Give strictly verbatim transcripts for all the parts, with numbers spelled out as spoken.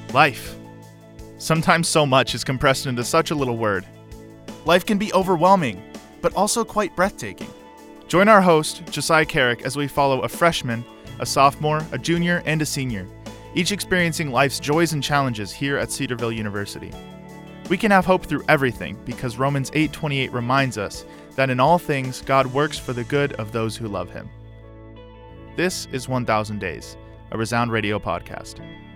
Life. Sometimes so much is compressed into such a little word. Life can be overwhelming, but also quite breathtaking. Join our host, Josiah Carrick, as we follow a freshman, a sophomore, a junior, and a senior, each experiencing life's joys and challenges here at Cedarville University. We can have hope through everything because Romans eight twenty-eight reminds us that in all things God works for the good of those who love him. This is one thousand Days, a Resound Radio podcast.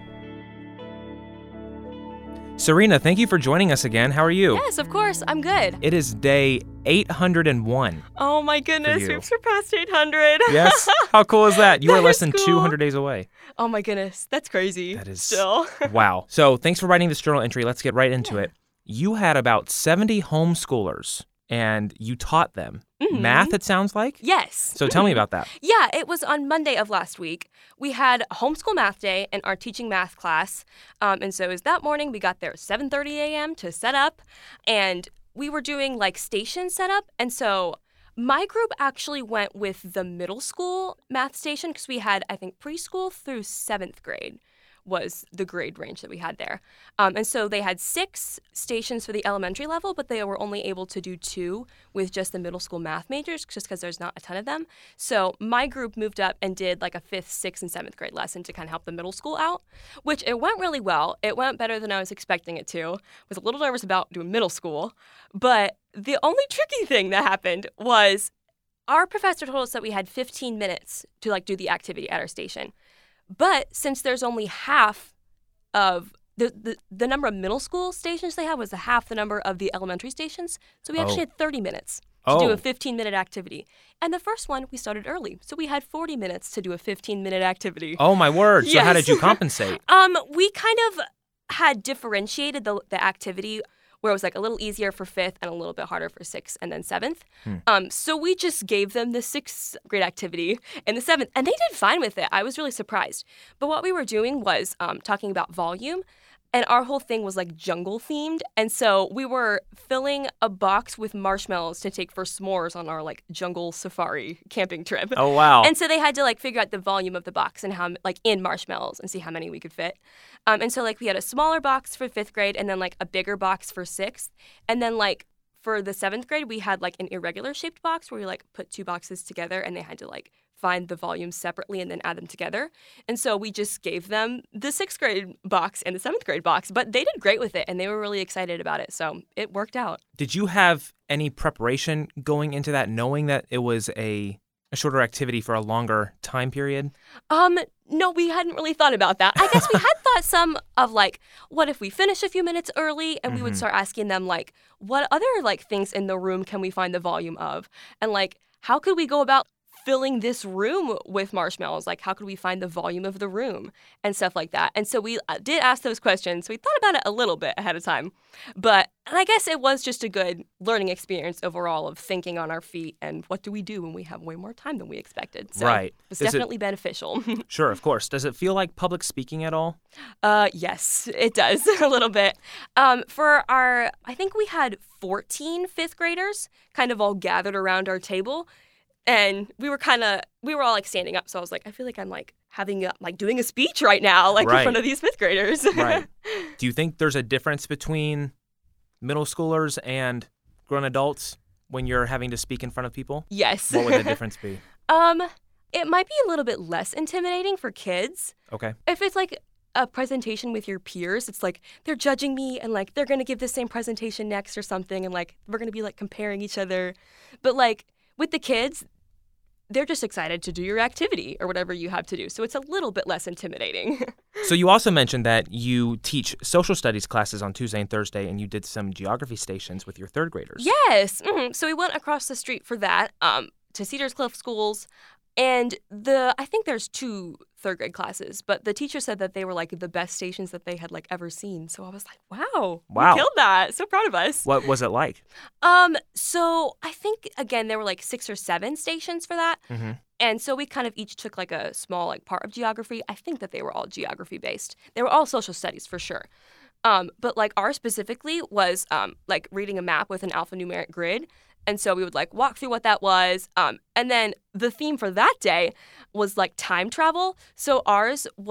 Serena, thank you for joining us again. How are you? Yes, of course. I'm good. It is day eight hundred one. Oh my goodness, we've surpassed eight hundred. Yes? How cool is that? You That are less is than cool. two hundred days away. Oh my goodness, that's crazy. That is still. Wow. So thanks for writing this journal entry. Let's get right into it. You had about seventy homeschoolers, and you taught them Mhm. math, it sounds like? Yes. So tell me about that. Yeah, it was on Monday of last week. We had homeschool math day in our teaching math class. Um, and so it was that morning. We got there at seven thirty a.m. to set up. And we were doing like station setup. And so my group actually went with the middle school math station because we had, I think, preschool through seventh grade was the grade range that we had there. Um, and so they had six stations for the elementary level, but they were only able to do two with just the middle school math majors just because there's not a ton of them. So my group moved up and did like a fifth, sixth, and seventh grade lesson to kind of help the middle school out, which it went really well. It went better than I was expecting it to. I was a little nervous about doing middle school, but the only tricky thing that happened was our professor told us that we had fifteen minutes to like do the activity at our station. But since there's only half of the, the the number of middle school stations they had was the half the number of the elementary stations, so we actually Oh. had thirty minutes to do Oh. a fifteen-minute activity. And the first one, we started early, so we had forty minutes to do a fifteen-minute activity. Oh, my word. So how Yes. did you compensate? Um, we kind of had differentiated the the activity where it was like a little easier for fifth and a little bit harder for sixth and then seventh. Hmm. Um, so we just gave them the sixth grade activity and the seventh, and they did fine with it. I was really surprised. But what we were doing was um, talking about volume, and our whole thing was like jungle themed. And so we were filling a box with marshmallows to take for s'mores on our like jungle safari camping trip. Oh, wow. And so they had to like figure out the volume of the box and how like in marshmallows and see how many we could fit. Um, and so like we had a smaller box for fifth grade and then like a bigger box for sixth. And then like for the seventh grade, we had like an irregular shaped box where we like put two boxes together and they had to like find the volumes separately and then add them together. And so we just gave them the sixth grade box and the seventh grade box, but they did great with it and they were really excited about it. So it worked out. Did you have any preparation going into that, knowing that it was a, a shorter activity for a longer time period? Um, no, we hadn't really thought about that. I guess we had thought some of like, what if we finish a few minutes early and we would Mhm. start asking them like, what other like things in the room can we find the volume of? And like, how could we go about filling this room with marshmallows? Like, how could we find the volume of the room and stuff like that? And so we uh, did ask those questions. We thought about it a little bit ahead of time. But and I guess it was just a good learning experience overall of thinking on our feet and what do we do when we have way more time than we expected. So Right. it's Is it- definitely beneficial. Sure, of course. Does it feel like public speaking at all? Uh, yes, it does a little bit. Um, for our, I think we had fourteen fifth graders kind of all gathered around our table. And we were kind of, we were all like standing up. So I was like, I feel like I'm like having, a, like doing a speech right now, like Right. in front of these fifth graders. Right. Do you think there's a difference between middle schoolers and grown adults when you're having to speak in front of people? Yes. What would the difference be? um, it might be a little bit less intimidating for kids. Okay. If it's like a presentation with your peers, it's like they're judging me and like they're going to give the same presentation next or something. And like we're going to be like comparing each other. But like with the kids, they're just excited to do your activity or whatever you have to do. So it's a little bit less intimidating. So you also mentioned that you teach social studies classes on Tuesday and Thursday, and you did some geography stations with your third graders. Yes. hmm So we went across the street for that um, to Cedars Cliff Schools. And the I think there's two third grade classes, but the teacher said that they were like the best stations that they had like ever seen. So I was like, wow, Wow. we killed that. So proud of us. What was it like? Um, so I think again there were like six or seven stations for that. Mm-hmm. And so we kind of each took like a small like part of geography. I think that they were all geography based. They were all social studies for sure. Um, but like ours specifically was um, like reading a map with an alphanumeric grid. And so we would like walk through what that was. Um, and then the theme for that day was like time travel. So ours was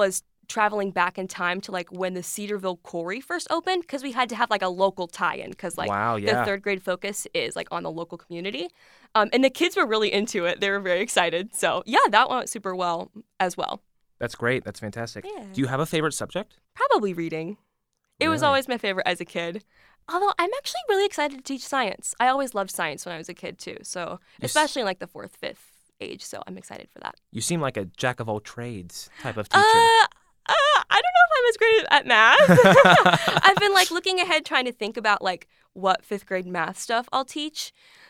traveling back in time to like when the Cedarville Quarry first opened because we had to have like a local tie-in because like Wow, yeah. the third grade focus is like on the local community. Um, and the kids were really into it. They were very excited. So yeah, that went super well as well. That's great. That's fantastic. Yeah. Do you have a favorite subject? Probably reading. It was Really? always my favorite as a kid. Although I'm actually really excited to teach science. I always loved science when I was a kid too. So You s- especially in like the fourth, fifth age. So I'm excited for that. You seem like a jack of all trades type of teacher. Uh, uh, I don't know if I'm as great at math. I've been like looking ahead trying to think about like what fifth grade math stuff I'll teach.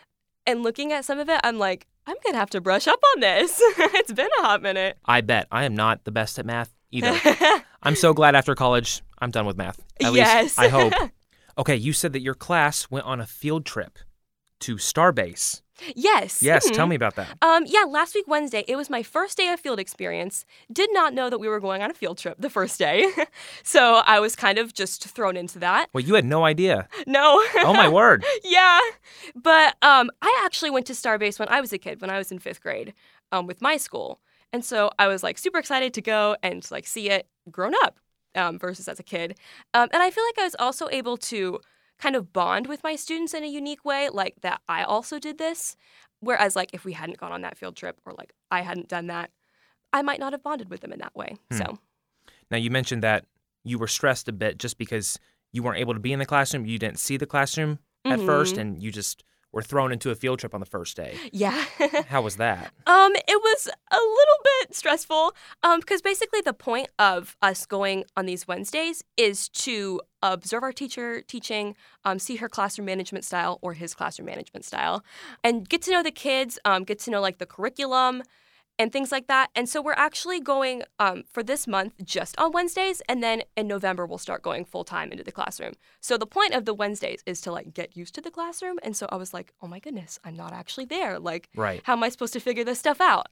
And looking at some of it, I'm like, I'm going to have to brush up on this. It's been a hot minute. I bet. I am not the best at math either. I'm so glad after college I'm done with math. At Yes. least I hope. Okay, you said that your class went on a field trip to Starbase. Yes. Yes, Mhm. tell me about that. Um, yeah, last week, Wednesday, it was my first day of field experience. Did not know that we were going on a field trip the first day. So I was kind of just thrown into that. Well, you had no idea. No. Oh, my word. Yeah. But um, I actually went to Starbase when I was a kid, when I was in fifth grade um, with my school. And so I was like super excited to go and like see it grown up um, versus as a kid. Um, and I feel like I was also able to kind of bond with my students in a unique way, like that I also did this. Whereas like if we hadn't gone on that field trip or like I hadn't done that, I might not have bonded with them in that way. Hmm. So Now, you mentioned that you were stressed a bit just because you weren't able to be in the classroom. You didn't see the classroom at Mhm. first, and you just were thrown into a field trip on the first day. yeah. How was that? Um, it was a little bit stressful um, because basically the point of us going on these Wednesdays is to observe our teacher teaching, um, see her classroom management style or his classroom management style, and get to know the kids, um, get to know like the curriculum and things like that. And so we're actually going um, for this month just on Wednesdays, and then in November we'll start going full time into the classroom. So the point of the Wednesdays is to like get used to the classroom. And so I was like, oh my goodness, I'm not actually there. Like, Right. how am I supposed to figure this stuff out?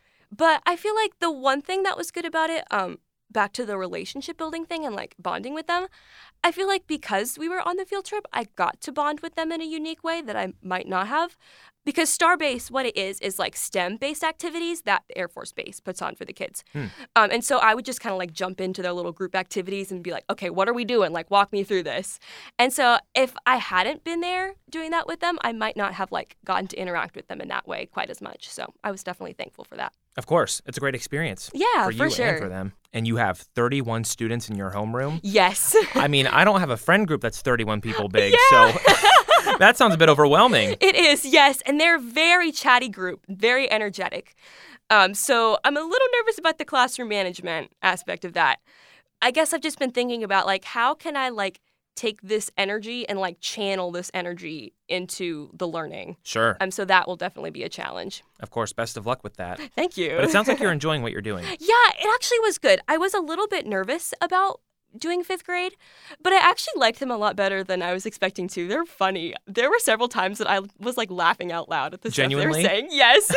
But I feel like the one thing that was good about it, um, back to the relationship building thing and like bonding with them, I feel like because we were on the field trip, I got to bond with them in a unique way that I might not have. Because Starbase, what it is, is like STEM-based activities that the Air Force Base puts on for the kids. Hmm. Um, and so I would just kind of like jump into their little group activities and be like, okay, what are we doing? Like, walk me through this. And so if I hadn't been there doing that with them, I might not have like gotten to interact with them in that way quite as much. So I was definitely thankful for that. Of course. It's a great experience. Yeah, for for you sure. and for them. And you have thirty-one students in your homeroom. Yes. I mean, I don't have a friend group that's thirty-one people big, Yeah. so that sounds a bit overwhelming. It is, yes. And they're a very chatty group, very energetic. Um, so I'm a little nervous about the classroom management aspect of that. I guess I've just been thinking about like, how can I like take this energy and like channel this energy into the learning? Sure. Um, so that will definitely be a challenge. Of course, best of luck with that. Thank you. But it sounds like you're enjoying what you're doing. Yeah, it actually was good. I was a little bit nervous about doing fifth grade, but I actually liked them a lot better than I was expecting to. They're funny. There were several times that I was like laughing out loud at the Genuinely? stuff they were saying. Yes.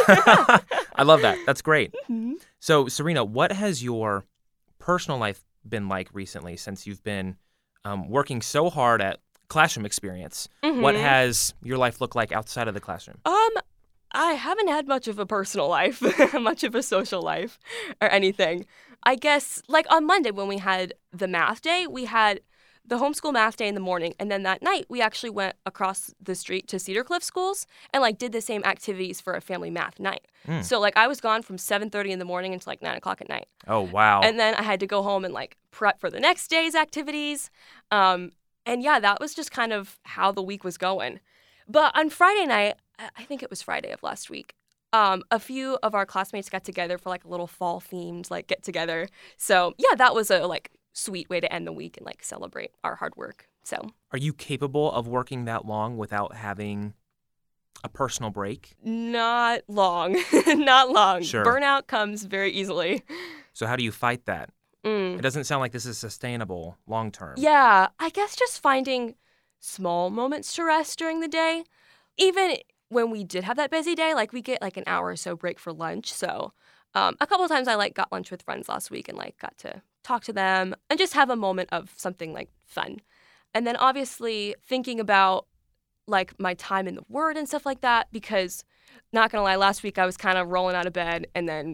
I love that. That's great. Mhm. So, Serena, what has your personal life been like recently since you've been um, working so hard at classroom experience? What Mhm. has your life looked like outside of the classroom? Um, I haven't had much of a personal life, much of a social life, or anything. I guess, like on Monday when we had the math day, we had the homeschool math day in the morning, and then that night we actually went across the street to Cedar Cliff schools and like did the same activities for a family math night. Mm. So like I was gone from seven thirty in the morning until like nine o'clock at night, Oh, wow. and then I had to go home and like prep for the next day's activities. Um, and yeah, that was just kind of how the week was going. But on Friday night, I I think it was Friday of last week, um, a few of our classmates got together for like a little fall themed like get together. So yeah, that was a like sweet way to end the week and like celebrate our hard work. So Are you capable of working that long without having a personal break? not long, not long. Sure. Burnout comes very easily. So how do you fight that? Mm. It doesn't sound like this is sustainable long term. Yeah, I guess just finding small moments to rest during the day. Even when we did have that busy day, like we get like an hour or so break for lunch. So um, a couple of times I like got lunch with friends last week and like got to talk to them and just have a moment of something like fun. And then obviously thinking about like my time in the Word and stuff like that, because not gonna lie, last week I was kind of rolling out of bed and then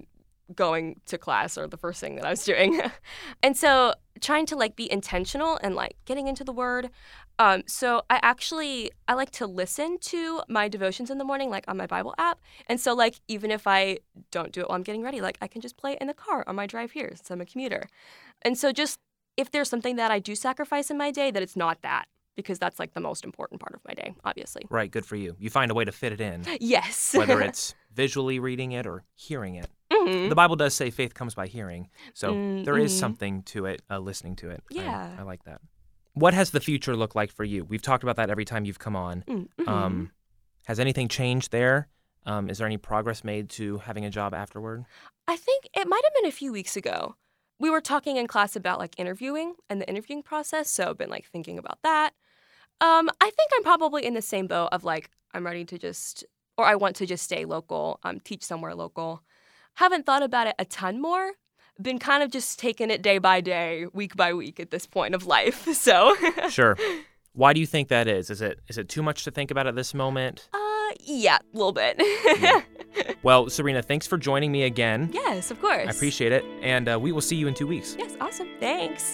going to class or the first thing that I was doing. And so trying to like be intentional and like getting into the word. Um, so I actually, I like to listen to my devotions in the morning, like on my Bible app. And so like, even if I don't do it while I'm getting ready, like I can just play it in the car on my drive here since I'm a commuter. And so just if there's something that I do sacrifice in my day, that it's not that, because that's like the most important part of my day, obviously. Right, good for you. You find a way to fit it in. Yes. Whether it's visually reading it or hearing it. Mm-hmm. The Bible does say faith comes by hearing, so Mm-hmm. there is something to it, uh, listening to it. Yeah. I, I like that. What has the future looked like for you? We've talked about that every time you've come on. Mm-hmm. Um, has anything changed there? Um, is there any progress made to having a job afterward? I think it might have been a few weeks ago. We were talking in class about like interviewing and the interviewing process, so I've been like thinking about that. Um, I think I'm probably in the same boat of like I'm ready to just, or I want to just stay local, um, teach somewhere local. Haven't thought about it a ton more. Been kind of just taking it day by day, week by week at this point of life. So Sure. Why do you think that is? Is it is it too much to think about at this moment? uh, yeah, a little bit. Yeah. Well, Serena, thanks for joining me again. Yes, of course. I appreciate it, and uh, we will see you in two weeks. Yes, awesome. Thanks.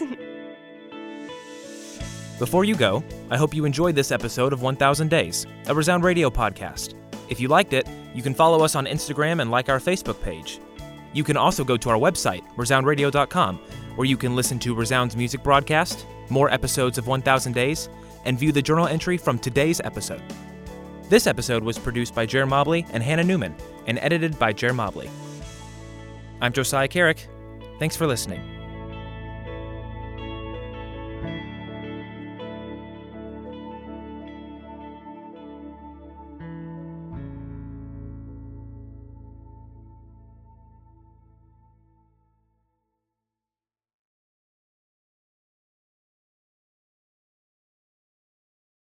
Before you go, I hope you enjoyed this episode of one thousand Days, a Resound Radio podcast. If you liked it, you can follow us on Instagram and like our Facebook page. You can also go to our website, resound radio dot com, where you can listen to Resound's music broadcast, more episodes of one thousand Days, and view the journal entry from today's episode. This episode was produced by Jer Mobley and Hannah Newman, and edited by Jer Mobley. I'm Josiah Carrick. Thanks for listening.